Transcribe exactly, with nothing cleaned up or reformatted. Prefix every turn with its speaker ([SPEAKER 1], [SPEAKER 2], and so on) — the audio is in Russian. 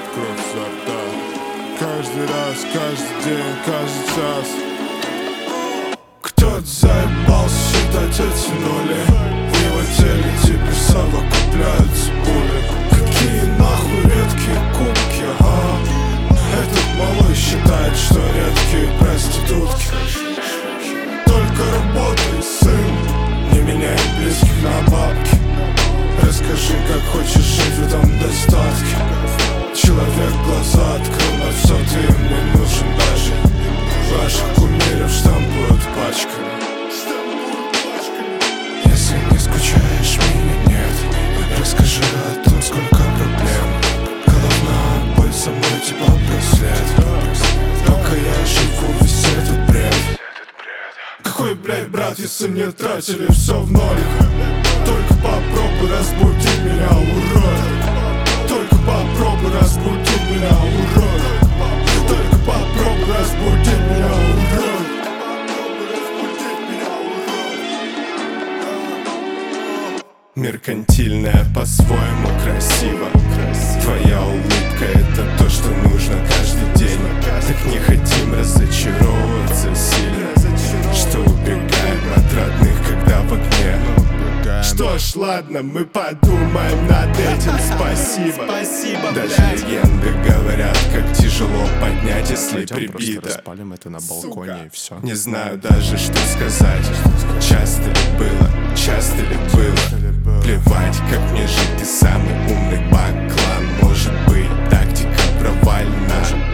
[SPEAKER 1] кровь изо рта. Каждый раз, каждый день, каждый час. Кто-то заебался считать эти нули. В его теле теперь совокупляются пули. Какие нахуй редкие кубки, а? Этот малой считает, что редкие проститутки. Только работай, сын, не меняй близких на бабки. Расскажи, как хочешь жить в этом достатке. Человек глаза открыл, но все ты им не нужен даже. Ваших кумиров штампуют пачками. Если не скучаешь, меня нет. Расскажи о том, сколько проблем. Головная боль со мной типа браслет. Пока я живу, весь этот бред. Какой, блядь, брат, если не тратили все в ноль? Только попробуй разбуди меня, урод. Только попробуй разбуди меня, урод. Только попробуй разбуди меня, урод. Меркантильная по-своему красиво. Твоя улыбка — это то, что нужно каждый день. Так не хотим разочаровываться сильно, что убегаем от родных, когда в огне. Что ж, ладно, мы подумаем над этим, спасибо.
[SPEAKER 2] Спасибо,
[SPEAKER 1] даже
[SPEAKER 2] блядь.
[SPEAKER 1] легенды говорят, как тяжело поднять, если прибито.
[SPEAKER 3] Распалим это на балконе.
[SPEAKER 1] Сука.
[SPEAKER 3] И все.
[SPEAKER 1] Не знаю даже, что сказать. Часто ли было, часто ли было? Плевать, как мне жить, ты самый умный баклан. Может быть, тактика провальна.